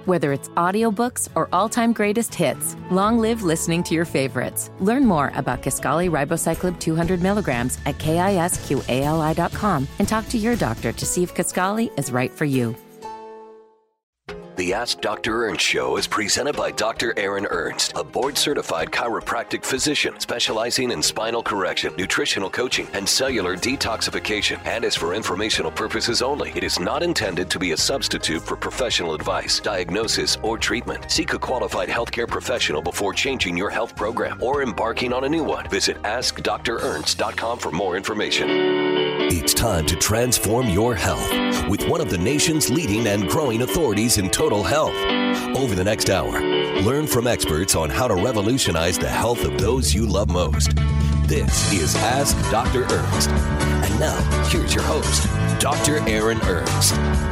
Whether it's audiobooks or all-time greatest hits, long live listening to your favorites. Learn more about Kisqali Ribociclib 200 milligrams at KISQALI.com and talk to your doctor to see if Kisqali is right for you. The Ask Dr. Ernst Show is presented by Dr. Aaron Ernst, a board-certified chiropractic physician specializing in spinal correction, nutritional coaching, and cellular detoxification, and is for informational purposes only. It is not intended to be a substitute for professional advice, diagnosis, or treatment. Seek a qualified healthcare professional before changing your health program or embarking on a new one. Visit AskDrErnst.com for more information. It's time to transform your health with one of the nation's leading and growing authorities in total health. Over the next hour, learn from experts on how to revolutionize the health of those you love most. This is Ask Dr. Ernst. And now, here's your host, Dr. Aaron Ernst.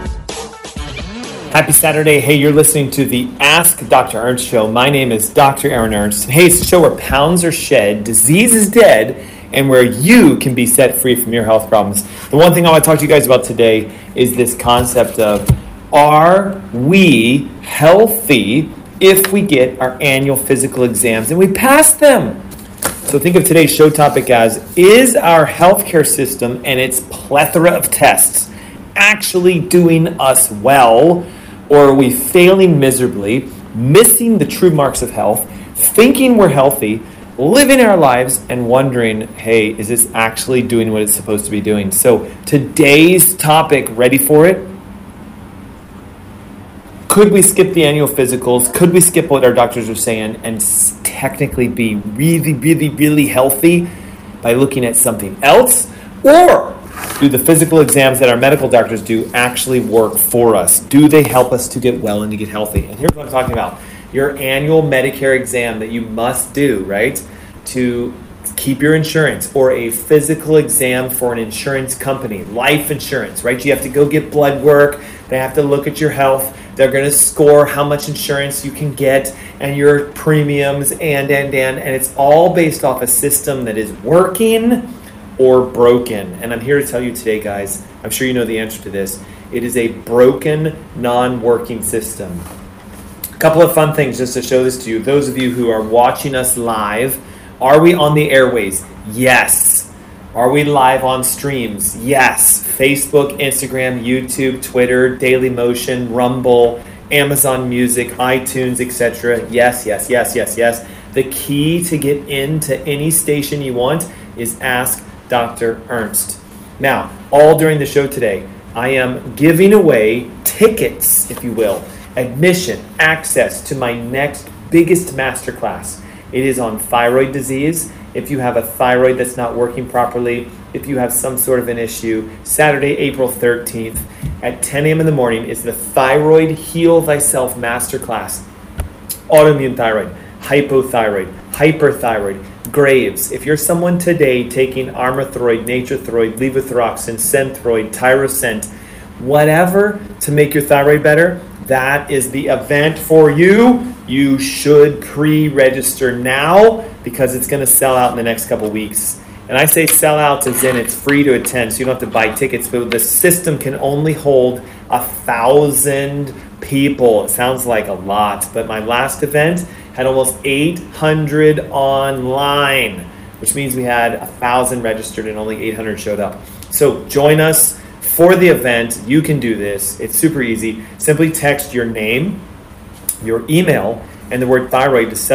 Happy Saturday. Hey, you're listening to the Ask Dr. Ernst Show. My name is Dr. Aaron Ernst. Hey, it's a show where pounds are shed, disease is dead, and where you can be set free from your health problems. The one thing I want to talk to you guys about today is this concept of, are we healthy if we get our annual physical exams and we pass them? So think of today's show topic as, is our healthcare system and its plethora of tests actually doing us well, or are we failing miserably, missing the true marks of health, thinking we're healthy, living our lives, and wondering, hey, is this actually doing what it's supposed to be doing? So today's topic, ready for it? Could we skip the annual physicals? Could we skip what our doctors are saying and technically be really, really, really healthy by looking at something else? Or do the physical exams that our medical doctors do actually work for us? Do they help us to get well and to get healthy? And here's what I'm talking about. Your annual Medicare exam that you must do, right, to keep your insurance, or a physical exam for an insurance company, life insurance, right? You have to go get blood work. They have to look at your health. They're going to score how much insurance you can get and your premiums and it's all based off a system that is working or broken. And I'm here to tell you today, guys, I'm sure you know the answer to this. It is a broken, non-working system. A couple of fun things just to show this to you. Those of you who are watching us live, are we on the airways? Yes. Are we live on streams? Yes. Facebook, Instagram, YouTube, Twitter, Dailymotion, Rumble, Amazon Music, iTunes, etc. Yes, yes, yes, yes, yes. The key to get into any station you want is Ask Dr. Ernst. Now, all during the show today, I am giving away tickets, if you will, admission, access to my next biggest masterclass. It is on thyroid disease. If you have a thyroid that's not working properly, if you have some sort of an issue, Saturday, April 13th at 10 a.m. in the morning is the Thyroid Heal Thyself Masterclass. Autoimmune thyroid, hypothyroid, hyperthyroid, Graves. If you're someone today taking Armothroid, Nature-Throid, Levothyroxine, Synthroid, Tyrosent, whatever to make your thyroid better, that is the event for you. You should pre-register now because it's going to sell out in the next couple weeks. And I say sell out as in it's free to attend, so you don't have to buy tickets, but the system can only hold 1,000 people. It sounds like a lot, but my last event had almost 800 online, which means we had 1,000 registered and only 800 showed up. So join us for the event. You can do this. It's super easy. Simply text your name, your email, and the word thyroid to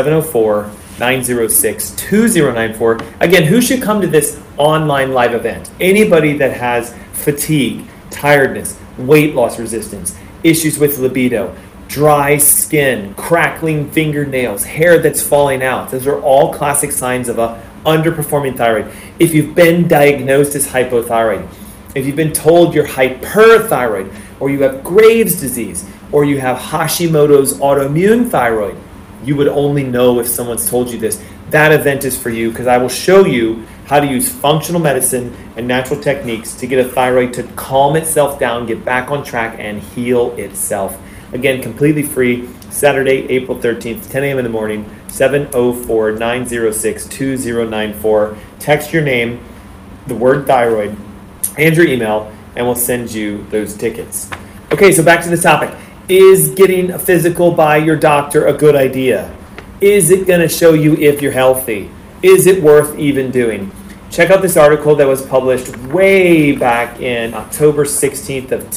704-906-2094. Again, who should come to this online live event? Anybody that has fatigue, tiredness, weight loss resistance, issues with libido, dry skin, crackling fingernails, hair that's falling out. Those are all classic signs of a underperforming thyroid. If you've been diagnosed as hypothyroid, if you've been told you're hyperthyroid, or you have Graves' disease, or you have Hashimoto's autoimmune thyroid, you would only know if someone's told you this. That event is for you because I will show you how to use functional medicine and natural techniques to get a thyroid to calm itself down, get back on track, and heal itself. Again, completely free, Saturday, April 13th, 10 a.m. in the morning, 704-906-2094. Text your name, the word thyroid, and your email, and we'll send you those tickets. Okay, so back to the topic. Is getting a physical by your doctor a good idea? Is it going to show you if you're healthy? Is it worth even doing? Check out this article that was published way back in October 16th of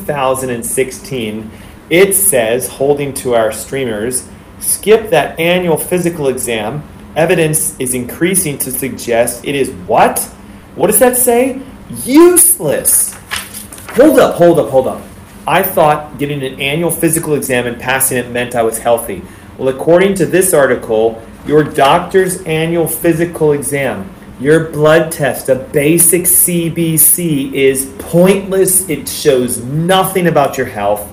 2016. It says, holding to our streamers, skip that annual physical exam. Evidence is increasing to suggest it is what? What does that say? Useless. Hold up. I thought getting an annual physical exam and passing it meant I was healthy. Well, according to this article, your doctor's annual physical exam, your blood test, a basic CBC, is pointless. It shows nothing about your health.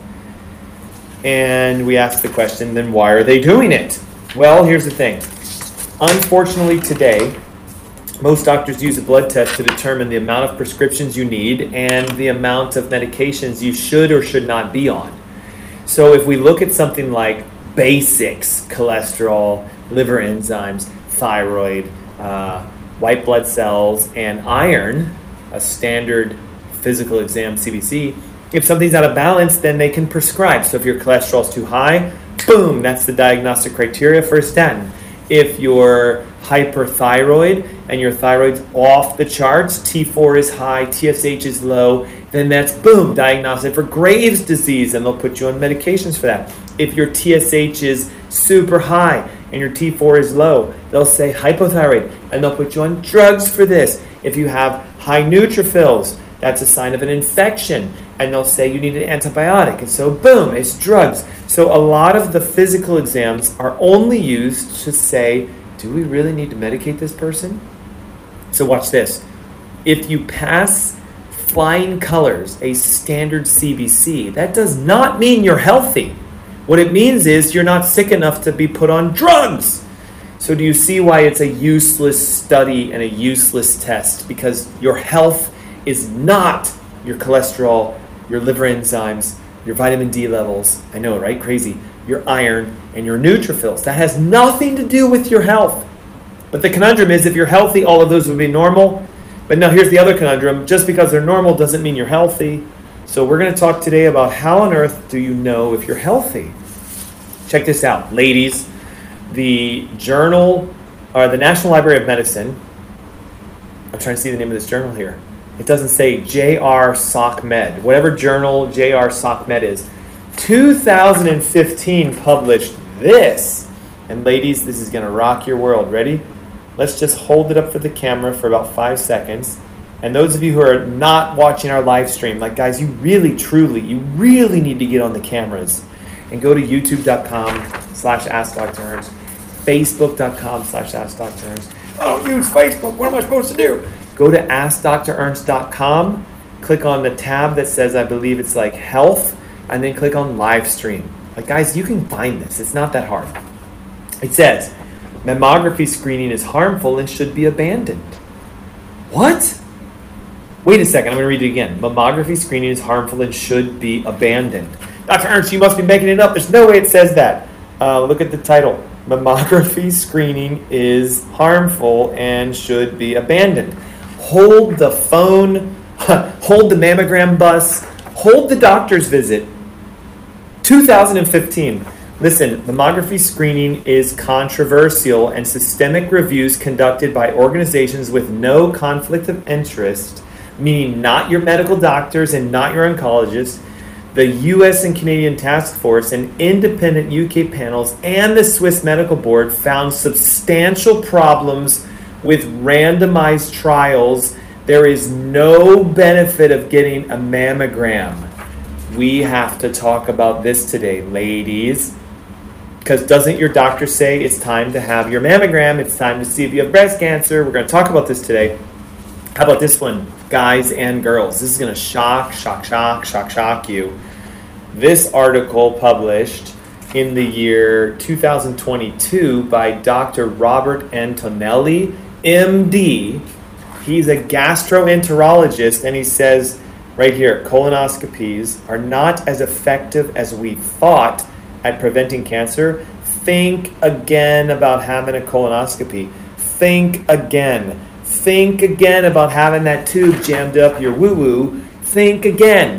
And we ask the question, then why are they doing it? Well, here's the thing. Unfortunately today, most doctors use a blood test to determine the amount of prescriptions you need and the amount of medications you should or should not be on. So if we look at something like basics, cholesterol, liver enzymes, thyroid, white blood cells, and iron, a standard physical exam CBC, if something's out of balance, then they can prescribe. So if your cholesterol's too high, boom, that's the diagnostic criteria for a statin. If you're hyperthyroid and your thyroid's off the charts, T4 is high, TSH is low, then that's, boom, diagnostic for Graves' disease, and they'll put you on medications for that. If your TSH is super high and your T4 is low, they'll say hypothyroid, and they'll put you on drugs for this. If you have high neutrophils, that's a sign of an infection, and they'll say you need an antibiotic, and so boom, it's drugs. So a lot of the physical exams are only used to say, do we really need to medicate this person? So watch this. If you pass flying colors, a standard CBC, that does not mean you're healthy. What it means is you're not sick enough to be put on drugs. So do you see why it's a useless study and a useless test? Because your health is not your cholesterol, your liver enzymes, your vitamin D levels, I know, right? Crazy. Your iron and your neutrophils. That has nothing to do with your health. But the conundrum is, if you're healthy, all of those would be normal. But now here's the other conundrum. Just because they're normal doesn't mean you're healthy. So we're going to talk today about how on earth do you know if you're healthy? Check this out, ladies. The National Library of Medicine, I'm trying to see the name of this journal here. It doesn't say J.R. SOCMed, whatever journal J.R. SOCMed is. 2015 published this. And ladies, this is going to rock your world. Ready? Let's just hold it up for the camera for about 5 seconds. And those of you who are not watching our live stream, like guys, you really need to get on the cameras and go to youtube.com/AskDrErns, facebook.com/AskDrErns. I don't use Facebook. What am I supposed to do? Go to AskDrErns.com, click on the tab that says, I believe it's like health, and then click on live stream. Like guys, you can find this. It's not that hard. It says, mammography screening is harmful and should be abandoned. What? Wait a second, I'm going to read it again. Mammography screening is harmful and should be abandoned. Dr. Ernst, you must be making it up. There's no way it says that. Look at the title. Mammography screening is harmful and should be abandoned. Hold the phone, hold the mammogram bus, hold the doctor's visit. 2015. Listen, mammography screening is controversial, and systemic reviews conducted by organizations with no conflict of interest, meaning not your medical doctors and not your oncologists, the U.S. and Canadian Task Force, and independent UK panels, and the Swiss Medical Board found substantial problems with randomized trials. There is no benefit of getting a mammogram. We have to talk about this today, ladies. Because doesn't your doctor say it's time to have your mammogram? It's time to see if you have breast cancer. We're going to talk about this today. How about this one, guys and girls? This is going to shock you. This article published in the year 2022 by Dr. Robert Antonelli, MD. He's a gastroenterologist, and he says right here, colonoscopies are not as effective as we thought at preventing cancer. Think again about having a colonoscopy. Think again about having that tube jammed up your woo-woo. Think again.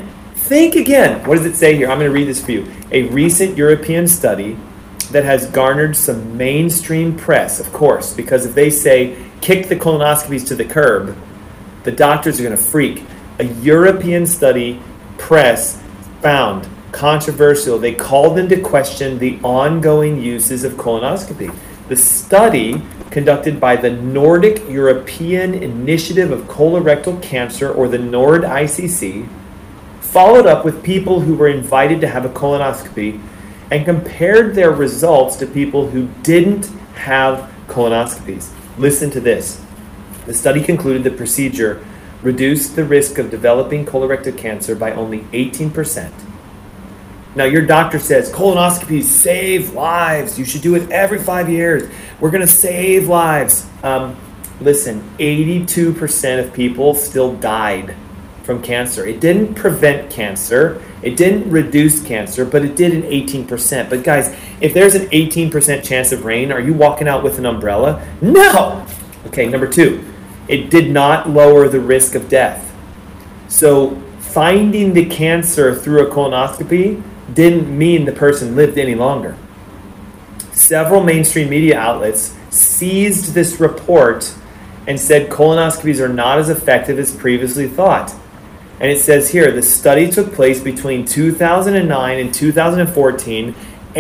Think again. What does it say here? I'm going to read this for you. A recent European study that has garnered some mainstream press, of course, because if they say, kick the colonoscopies to the curb, the doctors are going to freak. A European study press found controversial. They called into question the ongoing uses of colonoscopy. The study, conducted by the Nordic European Initiative of Colorectal Cancer, or the NORD-ICC, followed up with people who were invited to have a colonoscopy and compared their results to people who didn't have colonoscopies. Listen to this. The study concluded the procedure reduced the risk of developing colorectal cancer by only 18%. Now, your doctor says, colonoscopies save lives. You should do it every 5 years. We're going to save lives. Listen, 82% of people still died from cancer. It didn't prevent cancer. It didn't reduce cancer, but it did an 18%. But guys, if there's an 18% chance of rain, are you walking out with an umbrella? No! Okay, number 2, it did not lower the risk of death. So finding the cancer through a colonoscopy didn't mean the person lived any longer. Several mainstream media outlets seized this report and said colonoscopies are not as effective as previously thought. And it says here, the study took place between 2009 and 2014.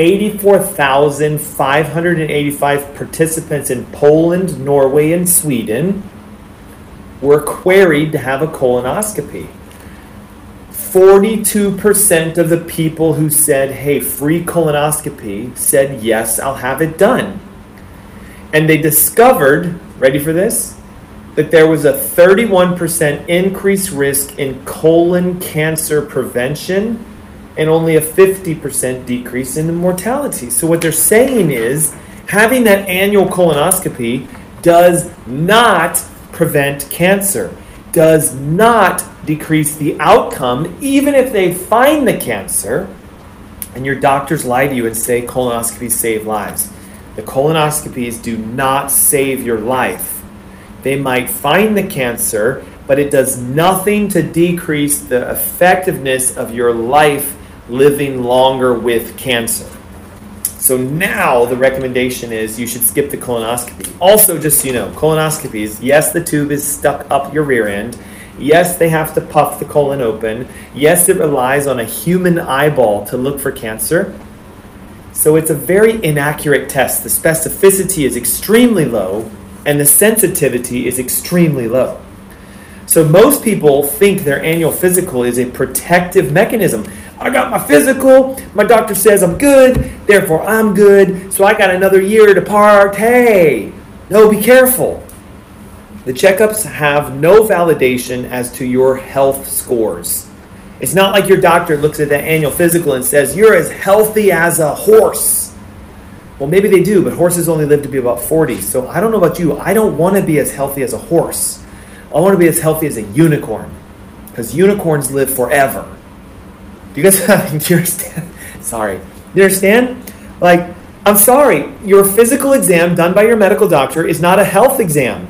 84,585 participants in Poland, Norway, and Sweden were queried to have a colonoscopy. 42% of the people who said, hey, free colonoscopy, said, yes, I'll have it done. And they discovered, ready for this, that there was a 31% increased risk in colon cancer prevention and only a 50% decrease in the mortality. So what they're saying is, having that annual colonoscopy does not prevent cancer, does not decrease the outcome, even if they find the cancer, and your doctors lie to you and say colonoscopies save lives. The colonoscopies do not save your life. They might find the cancer, but it does nothing to decrease the effectiveness of your life living longer with cancer. So now the recommendation is you should skip the colonoscopy. Also, just so you know, colonoscopies, yes, the tube is stuck up your rear end. Yes, they have to puff the colon open. Yes, it relies on a human eyeball to look for cancer. So it's a very inaccurate test. The specificity is extremely low, and the sensitivity is extremely low. So most people think their annual physical is a protective mechanism. I got my physical, my doctor says I'm good, therefore I'm good, so I got another year to party. No, be careful. The checkups have no validation as to your health scores. It's not like your doctor looks at that annual physical and says, you're as healthy as a horse. Well, maybe they do, but horses only live to be about 40. So I don't know about you. I don't want to be as healthy as a horse. I want to be as healthy as a unicorn, because unicorns live forever. Do you guys do you understand? Sorry. Do you understand? Like, I'm sorry. Your physical exam done by your medical doctor is not a health exam.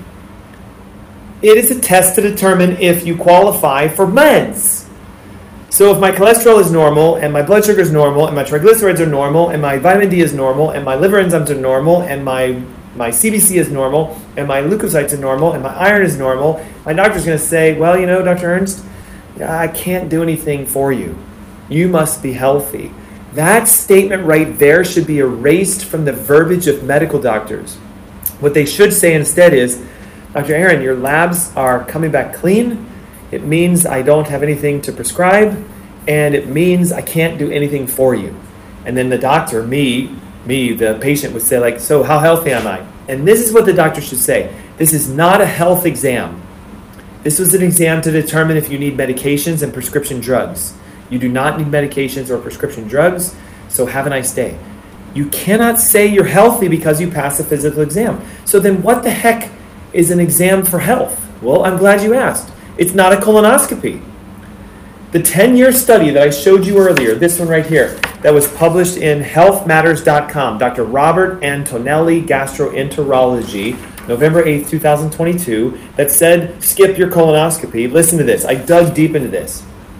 It is a test to determine if you qualify for meds. So if my cholesterol is normal, and my blood sugar is normal, and my triglycerides are normal, and my vitamin D is normal, and my liver enzymes are normal, and my CBC is normal, and my leukocytes are normal, and my iron is normal, my doctor's going to say, well, you know, Dr. Ernst, I can't do anything for you. You must be healthy. That statement right there should be erased from the verbiage of medical doctors. What they should say instead is, Dr. Aaron, your labs are coming back clean. It means I don't have anything to prescribe, and it means I can't do anything for you. And then the doctor, me, the patient, would say, like, so how healthy am I? And this is what the doctor should say. This is not a health exam. This was an exam to determine if you need medications and prescription drugs. You do not need medications or prescription drugs, so have a nice day. You cannot say you're healthy because you pass a physical exam. So then what the heck is an exam for health? Well, I'm glad you asked. It's not a colonoscopy. The 10-year study that I showed you earlier, this one right here, that was published in healthmatters.com, Dr. Robert Antonelli, Gastroenterology, November 8th, 2022, that said, skip your colonoscopy. Listen to this. I dug deep into this.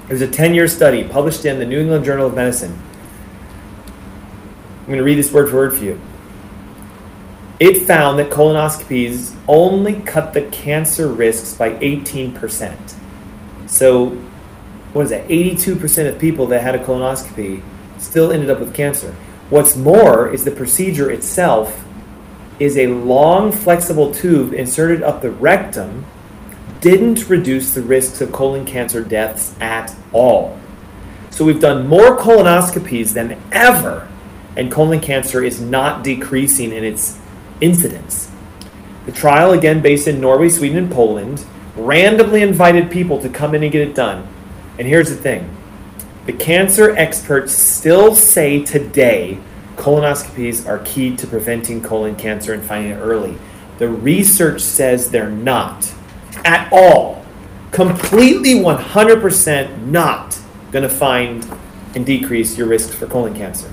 There's a 10-year study published in the New England Journal of Medicine. I'm going to read this word for word for you. It found that colonoscopies only cut the cancer risks by 18%. So, what is that? 82% of people that had a colonoscopy still ended up with cancer. What's more is the procedure itself is a long, flexible tube inserted up the rectum, didn't reduce the risks of colon cancer deaths at all. So we've done more colonoscopies than ever, and colon cancer is not decreasing in its incidence. The trial, again based in Norway, Sweden, and Poland, randomly invited people to come in and get it done. And here's the thing. The cancer experts still say today colonoscopies are key to preventing colon cancer and finding it early. The research says they're not at all. Completely 100% not going to find and decrease your risks for colon cancer.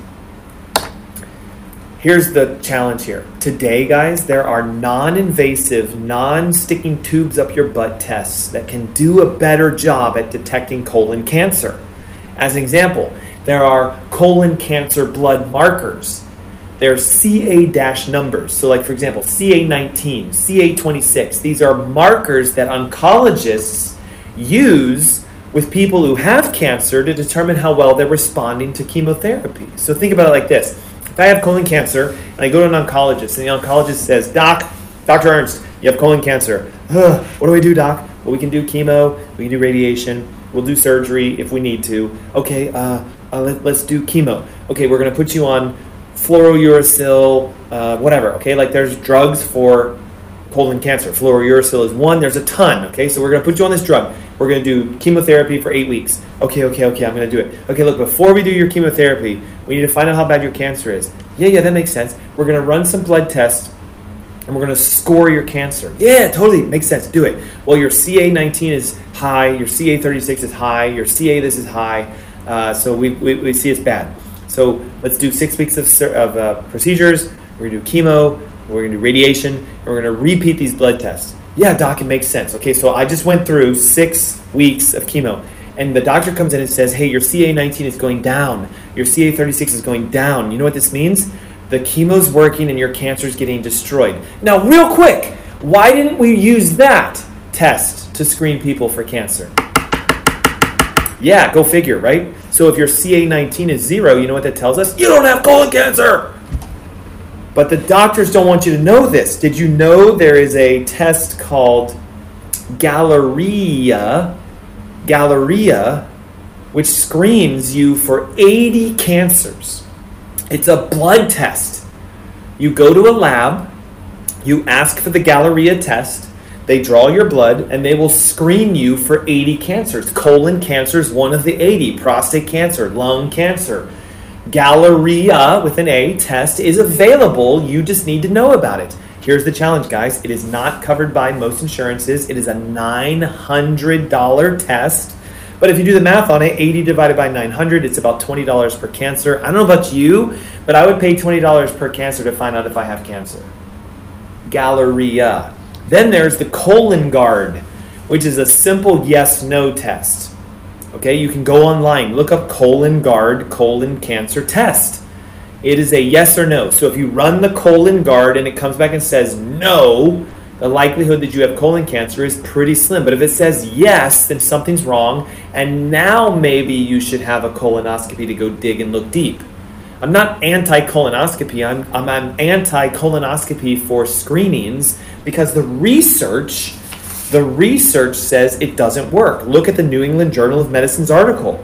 Here's the challenge here. Today, guys, there are non-invasive, non-sticking tubes up your butt tests that can do a better job at detecting colon cancer. As an example, there are colon cancer blood markers. There are CA- numbers. So like, for example, CA19, CA26. These are markers that oncologists use with people who have cancer to determine how well they're responding to chemotherapy. So think about it like this. If I have colon cancer and I go to an oncologist and the oncologist says, Dr. Ernst, you have colon cancer. What do I do, Doc? Well, we can do chemo, we can do radiation, we'll do surgery if we need to. Okay, let's do chemo. Okay, we're going to put you on fluorouracil, whatever. Okay, like there's drugs for colon cancer. Fluorouracil is one. There's a ton. Okay, so we're going to put you on this drug. We're going to do chemotherapy for 8 weeks. Okay, I'm going to do it. Okay, look, before we do your chemotherapy, we need to find out how bad your cancer is. Yeah, that makes sense. We're going to run some blood tests, and we're going to score your cancer. Yeah, totally, makes sense. Do it. Well, your CA19 is high, your CA36 is high, your CA this is high, so we see it's bad. So let's do 6 weeks of procedures. We're going to do chemo, we're going to do radiation, and we're going to repeat these blood tests. Yeah, doc, it makes sense. Okay, so I just went through 6 weeks of chemo, and the doctor comes in and says, hey, your CA19 is going down, your CA36 is going down. You know what this means? The chemo's working and your cancer is getting destroyed. Now, real quick, why didn't we use that test to screen people for cancer? Yeah, go figure, right? So if your CA19 is 0, you know what that tells us? You don't have colon cancer! But the doctors don't want you to know this. Did you know there is a test called Galleria, which screens you for 80 cancers? It's a blood test. You go to a lab, you ask for the Galleria test, they draw your blood, and they will screen you for 80 cancers. Colon cancer is one of the 80. Prostate cancer, lung cancer. Galleria, with an A, test is available. You just need to know about it. Here's the challenge, guys. It is not covered by most insurances. It is a $900 test. But if you do the math on it, 80 divided by 900, it's about $20 per cancer. I don't know about you, but I would pay $20 per cancer to find out if I have cancer. Galleria. Then there's the Cologuard, which is a simple yes-no test. Okay, you can go online, look up Cologuard colon cancer test. It is a yes or no. So if you run the Cologuard and it comes back and says no, the likelihood that you have colon cancer is pretty slim. But if it says yes, then something's wrong, and now maybe you should have a colonoscopy to go dig and look deep. I'm not anti-colonoscopy. I'm anti-colonoscopy for screenings because the research says it doesn't work. Look at the New England Journal of Medicine's article.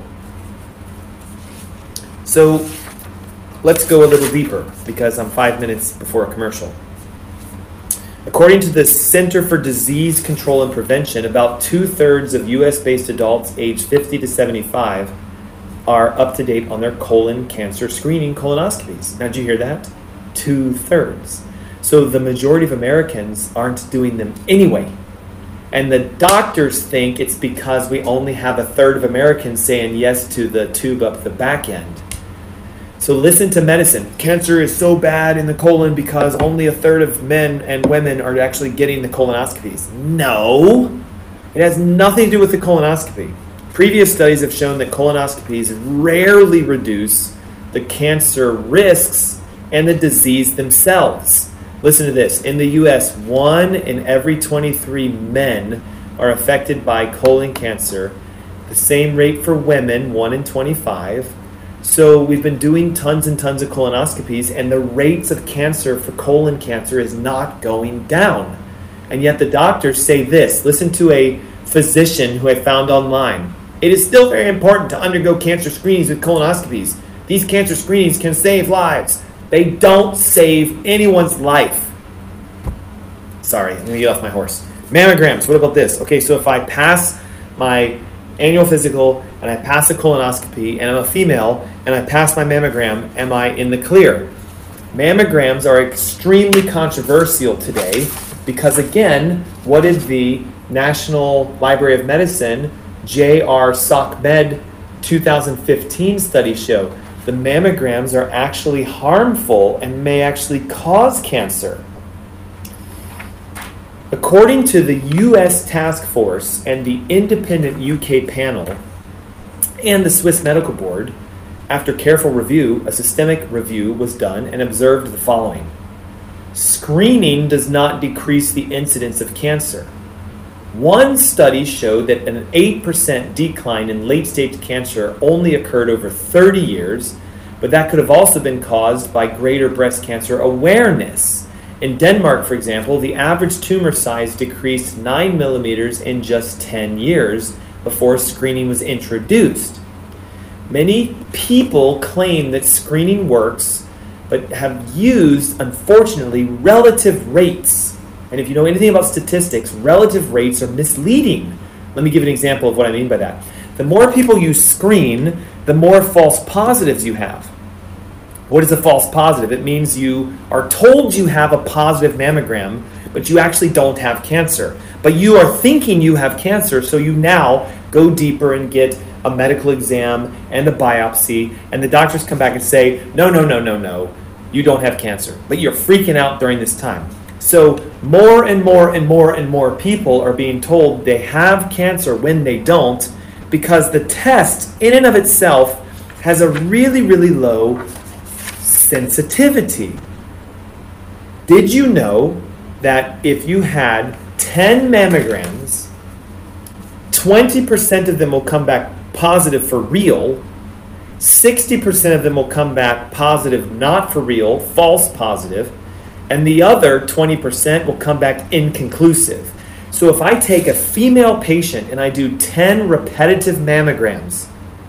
So let's go a little deeper because I'm 5 minutes before a commercial. According to the Center for Disease Control and Prevention, about 2/3 of U.S.-based adults aged 50 to 75 are up to date on their colon cancer screening colonoscopies. Now, did you hear that? 2/3. So the majority of Americans aren't doing them anyway. And the doctors think it's because we only have 1/3 of Americans saying yes to the tube up the back end. So listen to medicine. Cancer is so bad in the colon because only 1/3 of men and women are actually getting the colonoscopies. No, it has nothing to do with the colonoscopy. Previous studies have shown that colonoscopies rarely reduce the cancer risks and the disease themselves. Listen to this. In the U.S., 1 in every 23 men are affected by colon cancer. The same rate for women, 1 in 25. So we've been doing tons and tons of colonoscopies, and the rates of cancer for colon cancer is not going down. And yet the doctors say this. Listen to a physician who I found online. It is still very important to undergo cancer screenings with colonoscopies. These cancer screenings can save lives. They don't save anyone's life. Sorry, I'm going to get off my horse. Mammograms, what about this? Okay, so if I pass my annual physical and I pass a colonoscopy and I'm a female and I pass my mammogram, am I in the clear? Mammograms are extremely controversial today because, again, what did the National Library of Medicine J.R. SOCMED 2015 study show? The mammograms are actually harmful and may actually cause cancer. According to the U.S. Task Force and the independent UK panel and the Swiss Medical Board, after careful review, a systemic review was done and observed the following. Screening does not decrease the incidence of cancer. One study showed that an 8% decline in late-stage cancer only occurred over 30 years, but that could have also been caused by greater breast cancer awareness. In Denmark, for example, the average tumor size decreased 9 millimeters in just 10 years before screening was introduced. Many people claim that screening works, but have used, unfortunately, relative rates. And if you know anything about statistics, relative rates are misleading. Let me give you an example of what I mean by that. The more people you screen, the more false positives you have. What is a false positive? It means you are told you have a positive mammogram, but you actually don't have cancer. But you are thinking you have cancer, so you now go deeper and get a medical exam and a biopsy, and the doctors come back and say, no, you don't have cancer. But you're freaking out during this time. So more and more people are being told they have cancer when they don't, because the test in and of itself has a really, really low sensitivity. Did you know that if you had 10 mammograms, 20% of them will come back positive for real, 60% of them will come back positive not for real, false positive, and the other 20% will come back inconclusive. So if I take a female patient and I do 10 repetitive mammograms,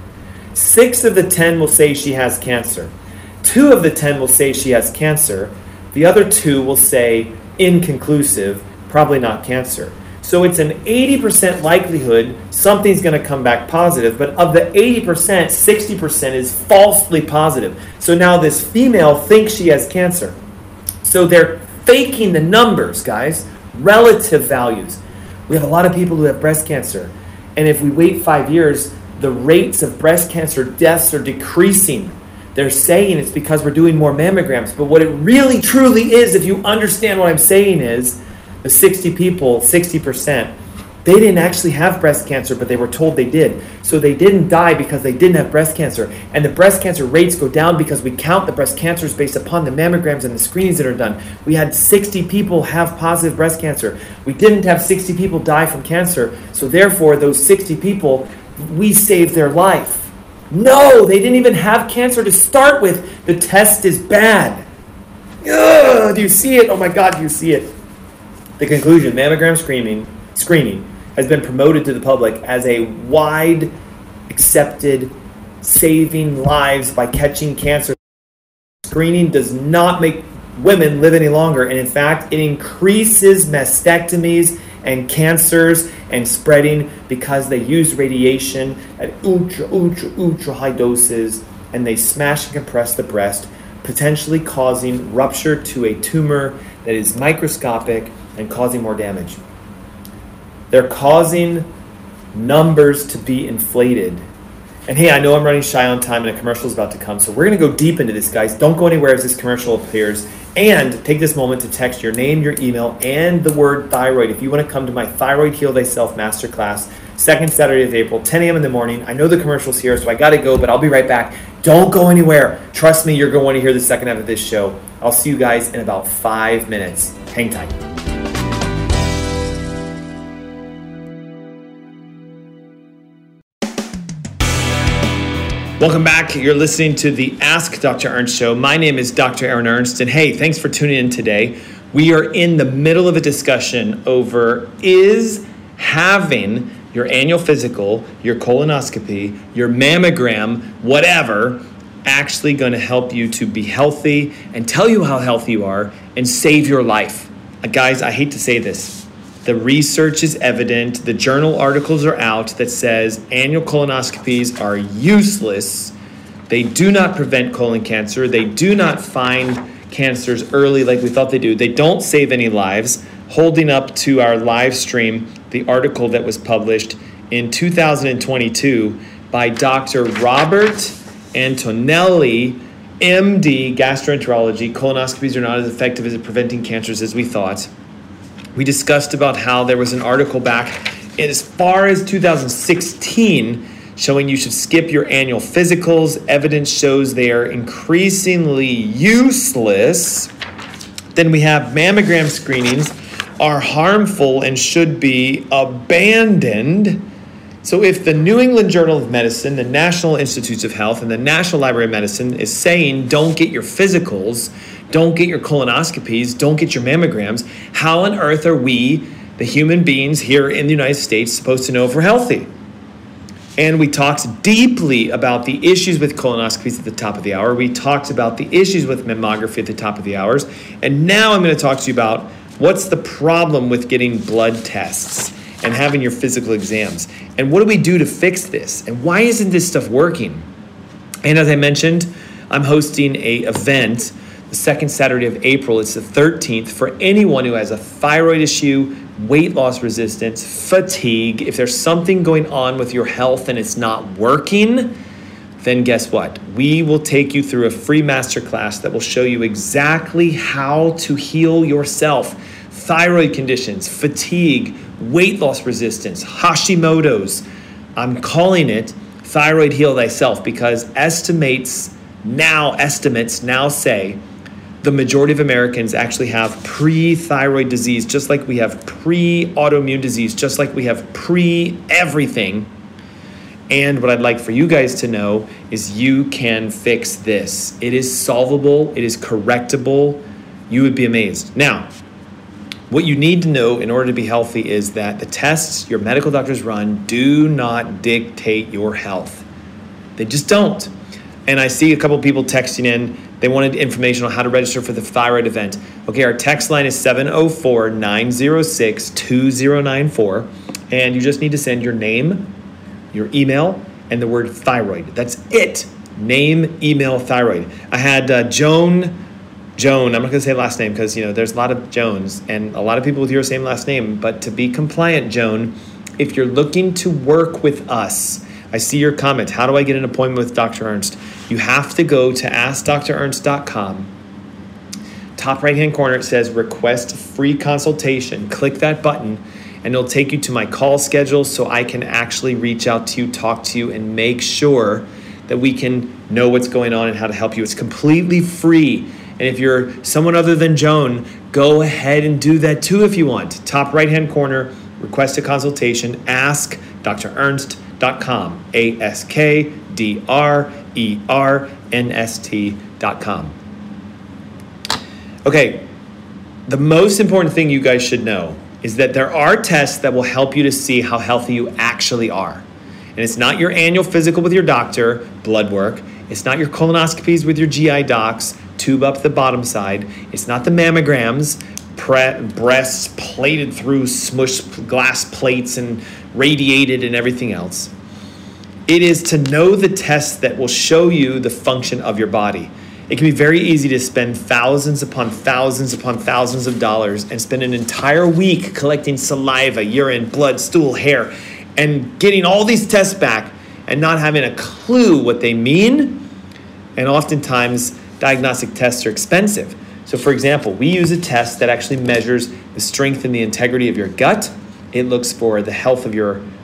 6 of the 10 will say she has cancer. 2 of the 10 will say she has cancer. The other 2 will say inconclusive, probably not cancer. So it's an 80% likelihood something's going to come back positive, but of the 80%, 60% is falsely positive. So now this female thinks she has cancer. So they're faking the numbers, guys, relative values. We have a lot of people who have breast cancer, and if we wait 5 years, the rates of breast cancer deaths are decreasing. They're saying it's because we're doing more mammograms, but what it really truly is, if you understand what I'm saying, is the 60 people, 60%, they didn't actually have breast cancer, but they were told they did. So they didn't die because they didn't have breast cancer. And the breast cancer rates go down because we count the breast cancers based upon the mammograms and the screenings that are done. We had 60 people have positive breast cancer. We didn't have 60 people die from cancer. So therefore, those 60 people, we saved their life. No, they didn't even have cancer to start with. The test is bad. Ugh, do you see it? Oh my God, do you see it? The conclusion, mammogram screening has been promoted to the public as a wide accepted saving lives by catching cancer. Screening does not make women live any longer, and in fact, it increases mastectomies and cancers and spreading because they use radiation at ultra high doses, and they smash and compress the breast, potentially causing rupture to a tumor that is microscopic and causing more damage. They're causing numbers to be inflated. And hey, I know I'm running shy on time and a commercial is about to come, so we're going to go deep into this, guys. Don't go anywhere as this commercial appears. And take this moment to text your name, your email, and the word thyroid. If you want to come to my Thyroid Heal Thyself Masterclass, second Saturday of April, 10 a.m. in the morning. I know the commercial's here, so I got to go, but I'll be right back. Don't go anywhere. Trust me, you're going to want to hear the second half of this show. I'll see you guys in about 5 minutes. Hang tight. Welcome back. You're listening to the Ask Dr. Ernst Show. My name is Dr. Aaron Ernst, and hey, thanks for tuning in today. We are in the middle of a discussion over is having your annual physical, your colonoscopy, your mammogram, whatever, actually going to help you to be healthy and tell you how healthy you are and save your life. Guys, I hate to say this. The research is evident. The journal articles are out that says annual colonoscopies are useless. They do not prevent colon cancer. They do not find cancers early like we thought they do. They don't save any lives. Holding up to our live stream the article that was published in 2022 by Dr. Robert Antonelli, MD, gastroenterology. Colonoscopies are not as effective at preventing cancers as we thought. We discussed about how there was an article back as far as 2016 showing you should skip your annual physicals. Evidence shows they are increasingly useless. Then we have mammogram screenings are harmful and should be abandoned. So if the New England Journal of Medicine, the National Institutes of Health, and the National Library of Medicine is saying don't get your physicals, don't get your colonoscopies, don't get your mammograms, how on earth are we, the human beings here in the United States, supposed to know if we're healthy? And we talked deeply about the issues with colonoscopies at the top of the hour. We talked about the issues with mammography at the top of the hours. And now I'm going to talk to you about what's the problem with getting blood tests and having your physical exams. And what do we do to fix this? And why isn't this stuff working? And as I mentioned, I'm hosting an event the second Saturday of April. It's the 13th for anyone who has a thyroid issue, weight loss resistance, fatigue. If there's something going on with your health and it's not working, then guess what? We will take you through a free masterclass that will show you exactly how to heal yourself. Thyroid conditions, fatigue, weight loss resistance, Hashimoto's. I'm calling it Thyroid Heal Thyself because estimates now say the majority of Americans actually have pre-thyroid disease, just like we have pre-autoimmune disease, just like we have pre-everything. And what I'd like for you guys to know is you can fix this. It is solvable. It is correctable. You would be amazed. Now, what you need to know in order to be healthy is that the tests your medical doctors run do not dictate your health. They just don't. And I see a couple people texting in. They wanted information on how to register for the thyroid event. Okay, our text line is 704-906-2094. And you just need to send your name, your email, and the word thyroid. That's it. Name, email, thyroid. I had Joan, I'm not going to say last name because, there's a lot of Jones and a lot of people with your same last name. But to be compliant, Joan, if you're looking to work with us, I see your comment. How do I get an appointment with Dr. Ernst? You have to go to AskDrErnst.com. Top right-hand corner, it says request free consultation. Click that button and it'll take you to my call schedule so I can actually reach out to you, talk to you, and make sure that we can know what's going on and how to help you. It's completely free. And if you're someone other than Joan, go ahead and do that too if you want. Top right-hand corner, request a consultation, AskDrErnst.com, AskDrErnst.com. Okay, the most important thing you guys should know is that there are tests that will help you to see how healthy you actually are. And it's not your annual physical with your doctor, blood work. It's not your colonoscopies with your GI docs, tube up the bottom side. It's not the mammograms, breasts plated through smushed glass plates and radiated and everything else. It is to know the tests that will show you the function of your body. It can be very easy to spend thousands upon thousands upon thousands of dollars and spend an entire week collecting saliva, urine, blood, stool, hair, and getting all these tests back and not having a clue what they mean. And oftentimes, diagnostic tests are expensive. So for example, we use a test that actually measures the strength and the integrity of your gut. It looks for the health of your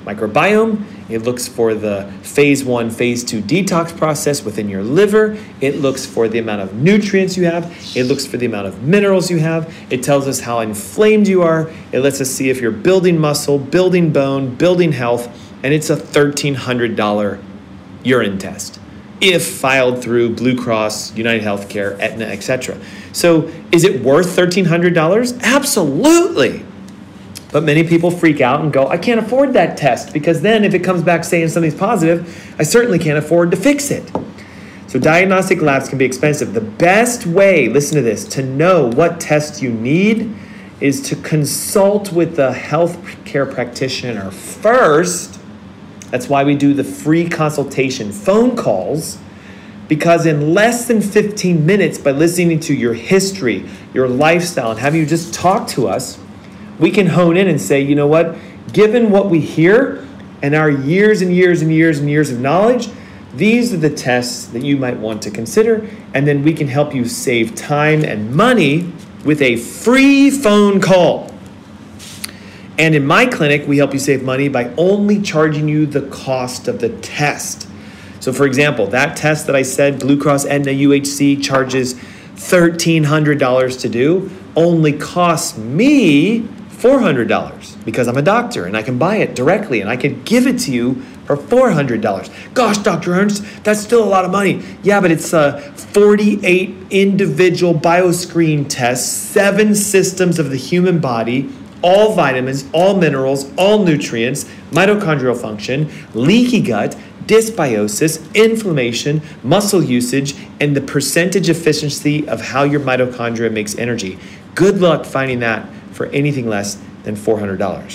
microbiome. It looks for the phase 1, phase 2 detox process within your liver. It looks for the amount of nutrients you have. It looks for the amount of minerals you have. It tells us how inflamed you are. It lets us see if you're building muscle, building bone, building health. And it's a $1,300 urine test if filed through Blue Cross, United Healthcare, Aetna, etc. So is it worth $1,300? Absolutely. But many people freak out and go, I can't afford that test, because then if it comes back saying something's positive, I certainly can't afford to fix it. So diagnostic labs can be expensive. The best way, listen to this, to know what tests you need is to consult with a healthcare practitioner first. That's why we do the free consultation phone calls, because in less than 15 minutes, by listening to your history, your lifestyle, and have you just talk to us, we can hone in and say, you know what, given what we hear and our years and years and years and years of knowledge, these are the tests that you might want to consider, and then we can help you save time and money with a free phone call. And in my clinic, we help you save money by only charging you the cost of the test. So for example, that test that I said Blue Cross, Aetna, UHC charges $1,300 to do only costs me $400 because I'm a doctor and I can buy it directly and I can give it to you for $400. Gosh, Dr. Ernst, that's still a lot of money. Yeah, but it's 48 individual bioscreen tests, 7 systems of the human body, all vitamins, all minerals, all nutrients, mitochondrial function, leaky gut, dysbiosis, inflammation, muscle usage, and the percentage efficiency of how your mitochondria makes energy. Good luck finding that for anything less than $400.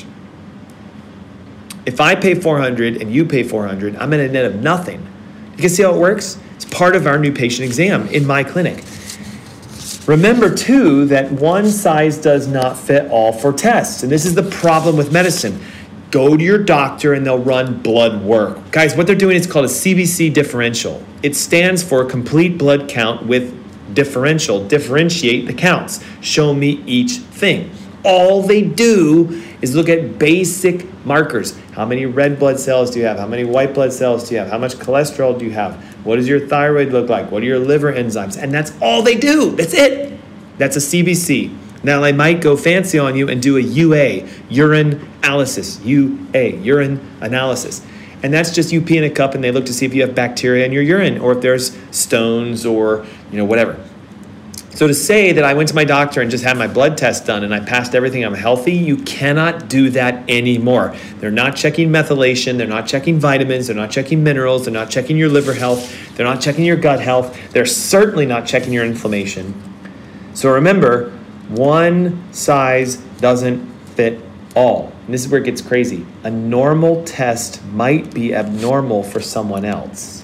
If I pay $400 and you pay $400, I'm at a net of nothing. You can see how it works? It's part of our new patient exam in my clinic. Remember, too, that one size does not fit all for tests. And this is the problem with medicine. Go to your doctor and they'll run blood work. Guys, what they're doing is called a CBC differential. It stands for complete blood count with differential. Differentiate the counts. Show me each thing. All they do is look at basic markers. How many red blood cells do you have? How many white blood cells do you have? How much cholesterol do you have? What does your thyroid look like? What are your liver enzymes? And that's all they do. That's it. That's a CBC. Now, I might go fancy on you and do a UA, urine analysis, urine analysis. And that's just you pee in a cup and they look to see if you have bacteria in your urine or if there's stones or, whatever. So to say that I went to my doctor and just had my blood test done and I passed everything, I'm healthy, you cannot do that anymore. They're not checking methylation, they're not checking vitamins, they're not checking minerals, they're not checking your liver health, they're not checking your gut health, they're certainly not checking your inflammation. So remember, one size doesn't fit all. And this is where it gets crazy. A normal test might be abnormal for someone else.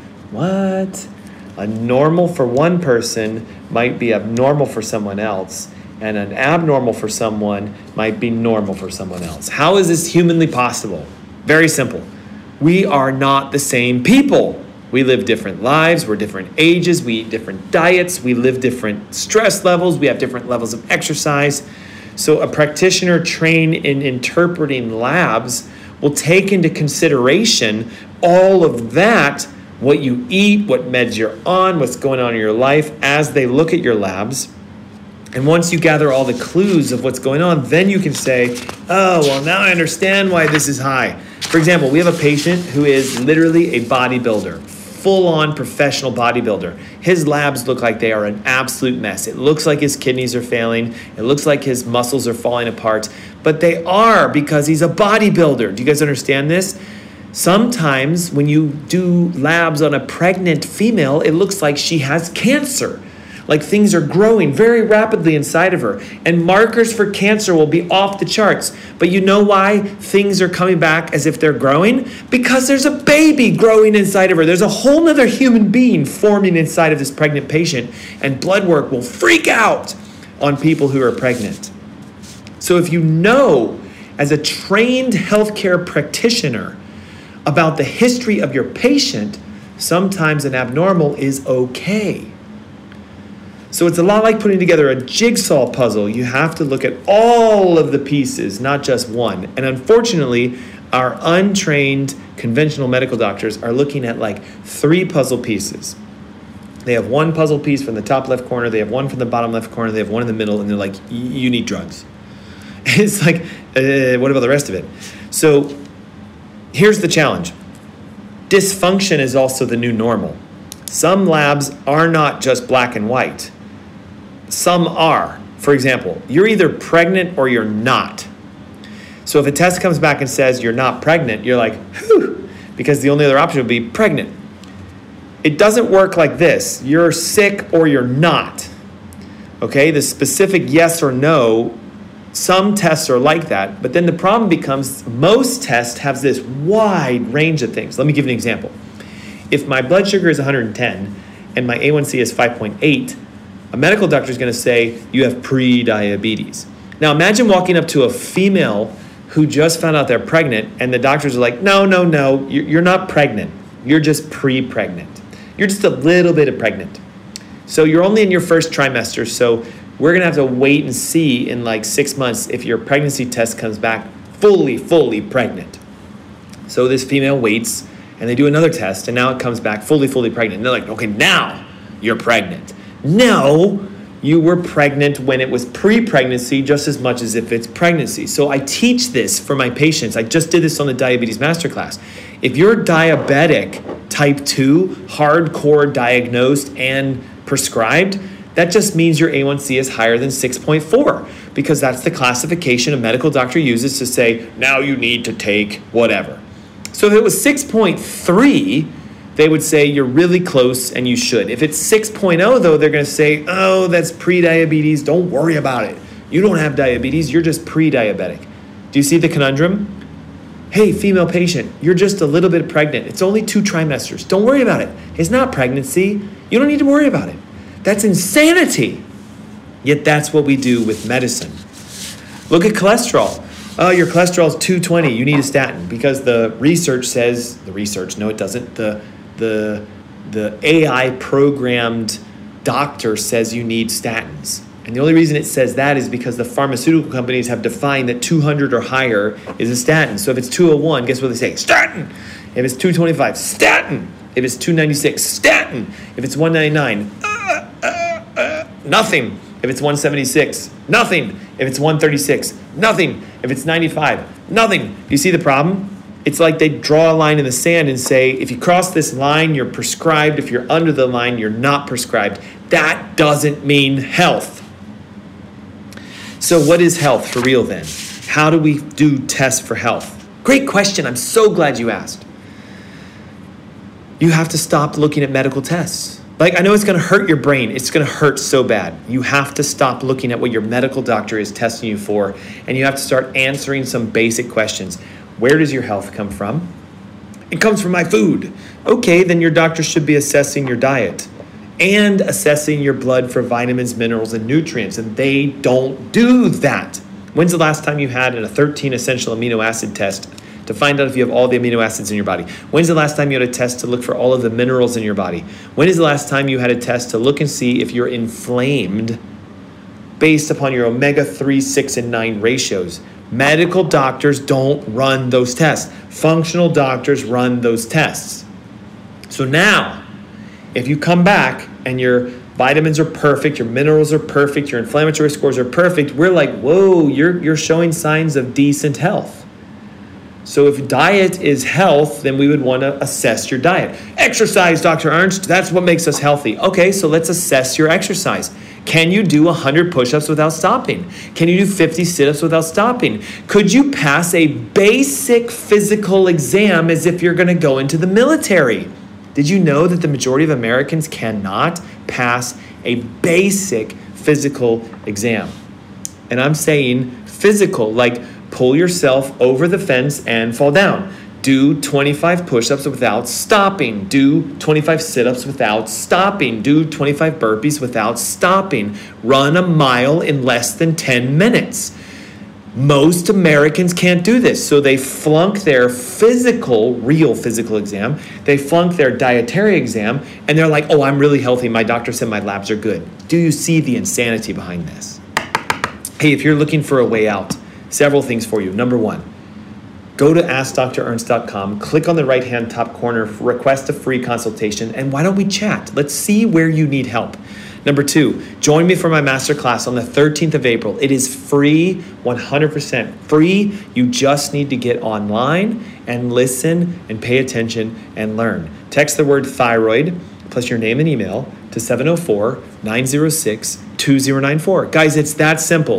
What? A normal for one person might be abnormal for someone else, and an abnormal for someone might be normal for someone else. How is this humanly possible? Very simple. We are not the same people. We live different lives, we're different ages, we eat different diets, we live different stress levels, we have different levels of exercise. So a practitioner trained in interpreting labs will take into consideration all of that, what you eat, what meds you're on, what's going on in your life as they look at your labs. And once you gather all the clues of what's going on, then you can say, oh, well, now I understand why this is high. For example, we have a patient who is literally a bodybuilder, full-on professional bodybuilder. His labs look like they are an absolute mess. It looks like his kidneys are failing. It looks like his muscles are falling apart. But they are, because he's a bodybuilder. Do you guys understand this? Sometimes when you do labs on a pregnant female, it looks like she has cancer. Like things are growing very rapidly inside of her. And markers for cancer will be off the charts. But you know why things are coming back as if they're growing? Because there's a baby growing inside of her. There's a whole nother human being forming inside of this pregnant patient. And blood work will freak out on people who are pregnant. So if you know, as a trained healthcare practitioner, about the history of your patient, sometimes an abnormal is okay. So it's a lot like putting together a jigsaw puzzle. You have to look at all of the pieces, not just one. And unfortunately, Our untrained conventional medical doctors are looking at like 3 puzzle pieces. They have one puzzle piece from the top left corner, they have one from the bottom left corner, they have one in the middle, and they're like, you need drugs. It's like, what about the rest of it? So here's the challenge. Dysfunction is also the new normal. Some labs are not just black and white. Some are. For example, you're either pregnant or you're not. So if a test comes back and says you're not pregnant, you're like, whew, because the only other option would be pregnant. It doesn't work like this. You're sick or you're not. Okay, the specific yes or no, some tests are like that, but then the problem becomes most tests have this wide range of things. Let me give you an example. If my blood sugar is 110 and my A1C is 5.8, a medical doctor is going to say you have pre-diabetes. Now imagine walking up to a female who just found out they're pregnant and the doctors are like, no, you're not pregnant. You're just pre-pregnant. You're just a little bit of pregnant. So you're only in your first trimester, so we're going to have to wait and see in like 6 months if your pregnancy test comes back fully pregnant. So this female waits and they do another test and now it comes back fully pregnant. And they're like, okay, now you're pregnant. No, you were pregnant when it was pre-pregnancy just as much as if it's pregnancy. So I teach this for my patients. I just did this on the Diabetes Masterclass. If you're diabetic type 2, hardcore diagnosed and prescribed, that just means your A1C is higher than 6.4 because that's the classification a medical doctor uses to say, now you need to take whatever. So if it was 6.3, they would say you're really close and you should. If it's 6.0 though, they're going to say, oh, that's pre-diabetes. Don't worry about it. You don't have diabetes. You're just pre-diabetic. Do you see the conundrum? Hey, female patient, you're just a little bit pregnant. It's only 2 trimesters. Don't worry about it. It's not pregnancy. You don't need to worry about it. That's insanity. Yet that's what we do with medicine. Look at cholesterol. Oh, your cholesterol is 220. You need a statin because the research says, no, it doesn't. The AI programmed doctor says you need statins. And the only reason it says that is because the pharmaceutical companies have defined that 200 or higher is a statin. So if it's 201, guess what they say? Statin. If it's 225, statin. If it's 296, statin. If it's 199, nothing. If it's 176, nothing. If it's 136, nothing. If it's 95, nothing. You see the problem? It's like they draw a line in the sand and say, if you cross this line, you're prescribed. If you're under the line, you're not prescribed. That doesn't mean health. So what is health for real then? How do we do tests for health? Great question. I'm so glad you asked. You have to stop looking at medical tests. Like, I know it's going to hurt your brain. It's going to hurt so bad. You have to stop looking at what your medical doctor is testing you for, and you have to start answering some basic questions. Where does your health come from? It comes from my food. Okay, then your doctor should be assessing your diet and assessing your blood for vitamins, minerals, and nutrients, and they don't do that. When's the last time you had a 13 essential amino acid test to find out if you have all the amino acids in your body? When's the last time you had a test to look for all of the minerals in your body? When is the last time you had a test to look and see if you're inflamed based upon your omega-3, 6, and 9 ratios? Medical doctors don't run those tests. Functional doctors run those tests. So now, if you come back and your vitamins are perfect, your minerals are perfect, your inflammatory scores are perfect, we're like, whoa, you're showing signs of decent health. So if diet is health, then we would want to assess your diet. Exercise, Dr. Ernst, that's what makes us healthy. Okay, so let's assess your exercise. Can you do 100 push-ups without stopping? Can you do 50 sit-ups without stopping? Could you pass a basic physical exam as if you're going to go into the military? Did you know that the majority of Americans cannot pass a basic physical exam? And I'm saying physical, like pull yourself over the fence and fall down. Do 25 push-ups without stopping. Do 25 sit-ups without stopping. Do 25 burpees without stopping. Run a mile in less than 10 minutes. Most Americans can't do this, so they flunk their real physical exam. They flunk their dietary exam, and they're like, oh, I'm really healthy. My doctor said my labs are good. Do you see the insanity behind this? Hey, if you're looking for a way out, several things for you. Number one, Go to AskDrErnst.com, click on the right-hand top corner, request a free consultation, and why don't we chat? Let's see where you need help. Number 2, join me for my masterclass on the 13th of April. It is free, 100% free. You just need to get online and listen and pay attention and learn. Text the word thyroid plus your name and email to 704-906-2094. Guys, it's that simple,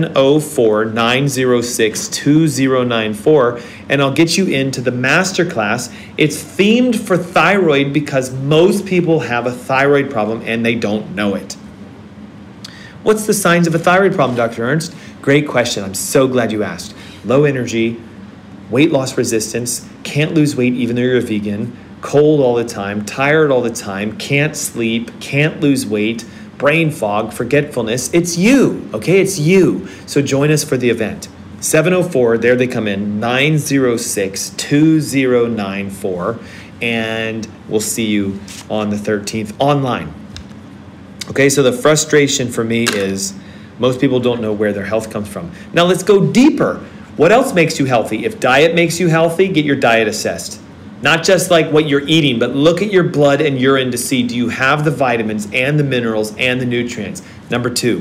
704-906-2094, and I'll get you into the masterclass. It's themed for thyroid because most people have a thyroid problem and they don't know it. What's the signs of a thyroid problem, Dr. Ernst? Great question. I'm so glad you asked. Low energy, weight loss resistance, can't lose weight even though you're a vegan, cold all the time, tired all the time, can't sleep, can't lose weight, brain fog, forgetfulness. It's you, okay? It's you. So join us for the event. 704, there they come in, 906-2094, and we'll see you on the 13th online. Okay, so the frustration for me is most people don't know where their health comes from. Now let's go deeper. What else makes you healthy? If diet makes you healthy, get your diet assessed. Not just like what you're eating, but look at your blood and urine to see, do you have the vitamins and the minerals and the nutrients? Number 2,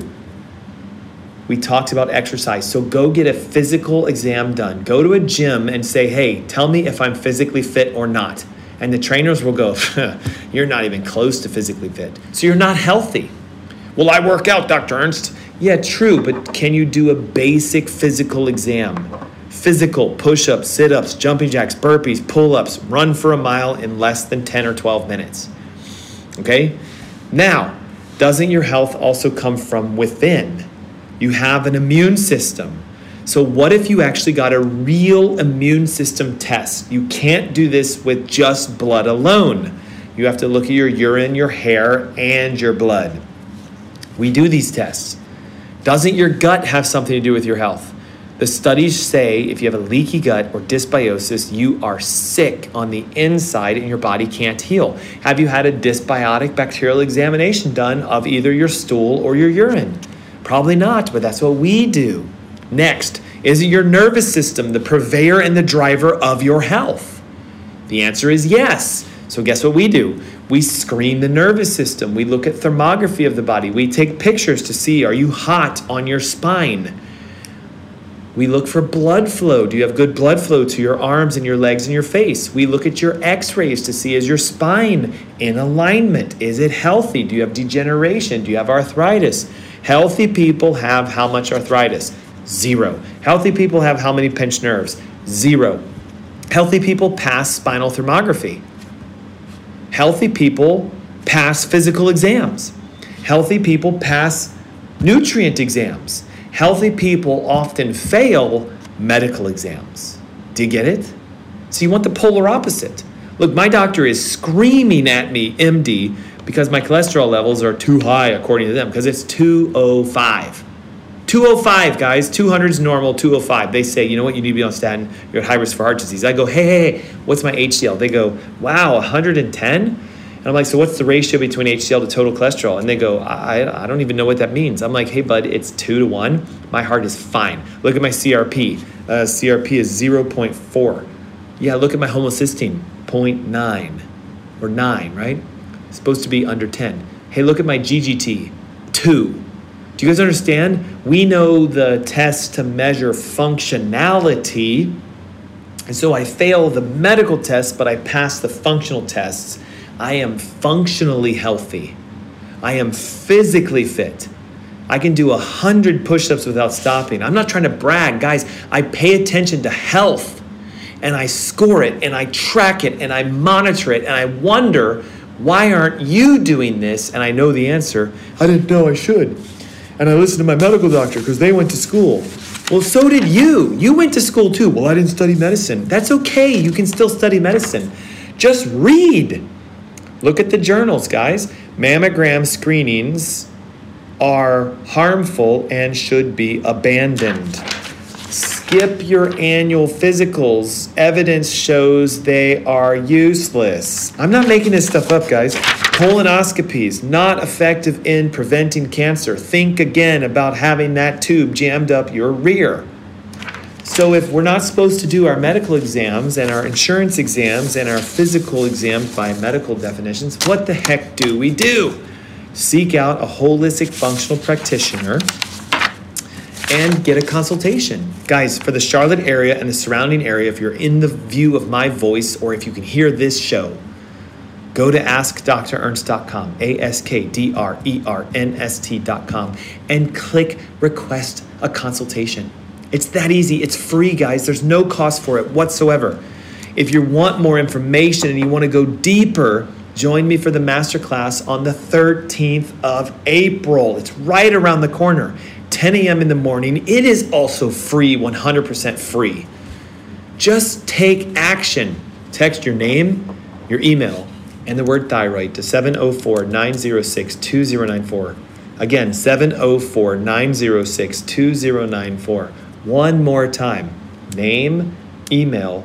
we talked about exercise. So go get a physical exam done. Go to a gym and say, hey, tell me if I'm physically fit or not. And the trainers will go, you're not even close to physically fit. So you're not healthy. Well, I work out, Dr. Ernst. Yeah, true, but can you do a basic physical exam? Physical, push-ups, sit-ups, jumping jacks, burpees, pull-ups, run for a mile in less than 10 or 12 minutes. Okay? Now, doesn't your health also come from within? You have an immune system. So what if you actually got a real immune system test? You can't do this with just blood alone. You have to look at your urine, your hair, and your blood. We do these tests. Doesn't your gut have something to do with your health? The studies say if you have a leaky gut or dysbiosis, you are sick on the inside and your body can't heal. Have you had a dysbiotic bacterial examination done of either your stool or your urine? Probably not, but that's what we do. Next, is it your nervous system the purveyor and the driver of your health? The answer is yes. So guess what we do? We screen the nervous system. We look at thermography of the body. We take pictures to see, are you hot on your spine? We look for blood flow. Do you have good blood flow to your arms and your legs and your face? We look at your x-rays to see, is your spine in alignment? Is it healthy? Do you have degeneration? Do you have arthritis? Healthy people have how much arthritis? 0. Healthy people have how many pinched nerves? 0. Healthy people pass spinal thermography. Healthy people pass physical exams. Healthy people pass nutrient exams. Healthy people often fail medical exams. Do you get it? So you want the polar opposite. Look, my doctor is screaming at me, MD, because my cholesterol levels are too high according to them, because it's 205. 205, guys. 200 is normal, 205. They say, you know what, you need to be on statin. You're at high risk for heart disease. I go, hey, what's my HDL? They go, wow, 110? And I'm like, so what's the ratio between HDL to total cholesterol? And they go, I don't even know what that means. I'm like, hey, bud, it's 2-to-1. My heart is fine. Look at my CRP. CRP is 0.4. Yeah, look at my homocysteine, 0.9 or 9, right? It's supposed to be under 10. Hey, look at my GGT, 2. Do you guys understand? We know the tests to measure functionality. And so I fail the medical tests, but I pass the functional tests. I am functionally healthy. I am physically fit. I can do 100 push-ups without stopping. I'm not trying to brag. Guys, I pay attention to health, and I score it, and I track it, and I monitor it, and I wonder, why aren't you doing this? And I know the answer. I didn't know I should. And I listened to my medical doctor because they went to school. Well, so did you. You went to school too. Well, I didn't study medicine. That's okay. You can still study medicine. Just read. Look at the journals, guys. Mammogram screenings are harmful and should be abandoned. Skip your annual physicals. Evidence shows they are useless. I'm not making this stuff up, guys. Colonoscopies, not effective in preventing cancer. Think again about having that tube jammed up your rear. So if we're not supposed to do our medical exams and our insurance exams and our physical exams by medical definitions, what the heck do we do? Seek out a holistic functional practitioner and get a consultation. Guys, for the Charlotte area and the surrounding area, if you're in the view of my voice or if you can hear this show, go to AskDrErnst.com, AskDrErnst.com, and click request a consultation. It's that easy. It's free, guys. There's no cost for it whatsoever. If you want more information and you want to go deeper, join me for the masterclass on the 13th of April. It's right around the corner, 10 a.m. in the morning. It is also free, 100% free. Just take action. Text your name, your email, and the word thyroid to 704-906-2094. Again, 704-906-2094. One more time. Name, email,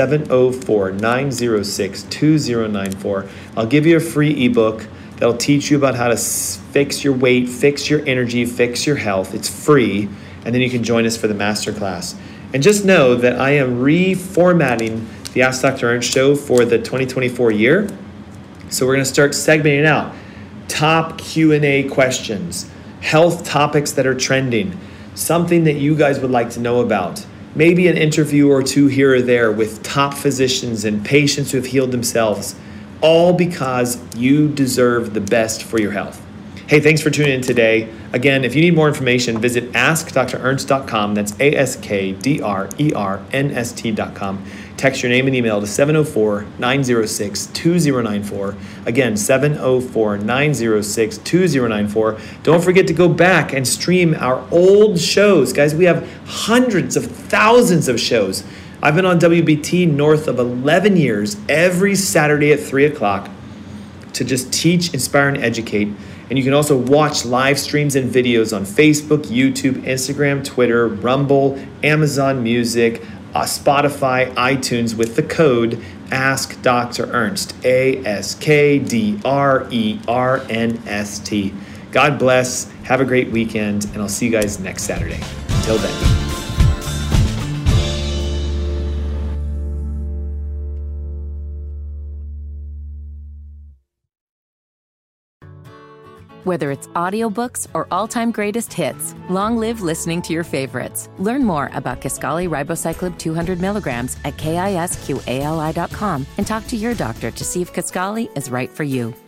704-906-2094. I'll give you a free ebook that'll teach you about how to fix your weight, fix your energy, fix your health. It's free, and then you can join us for the masterclass. And just know that I am reformatting the Ask Dr. Ernst show for the 2024 year. So we're going to start segmenting out top Q&A questions, health topics that are trending, something that you guys would like to know about, maybe an interview or two here or there with top physicians and patients who have healed themselves, all because you deserve the best for your health. Hey, thanks for tuning in today. Again, if you need more information, visit AskDrErnst.com. That's AskDrErnst.com. Text your name and email to 704-906-2094. Again, 704-906-2094. Don't forget to go back and stream our old shows. Guys, we have hundreds of thousands of shows. I've been on WBT north of 11 years, every Saturday at 3 o'clock to just teach, inspire, and educate. And you can also watch live streams and videos on Facebook, YouTube, Instagram, Twitter, Rumble, Amazon Music, Spotify, iTunes with the code Ask Dr. Ernst, AskDrErnst. God bless. Have a great weekend, and I'll see you guys next Saturday. Until then. Whether it's audiobooks or all-time greatest hits, long live listening to your favorites. Learn more about Kisqali Ribociclib 200 milligrams at KISQALI.com and talk to your doctor to see if Kisqali is right for you.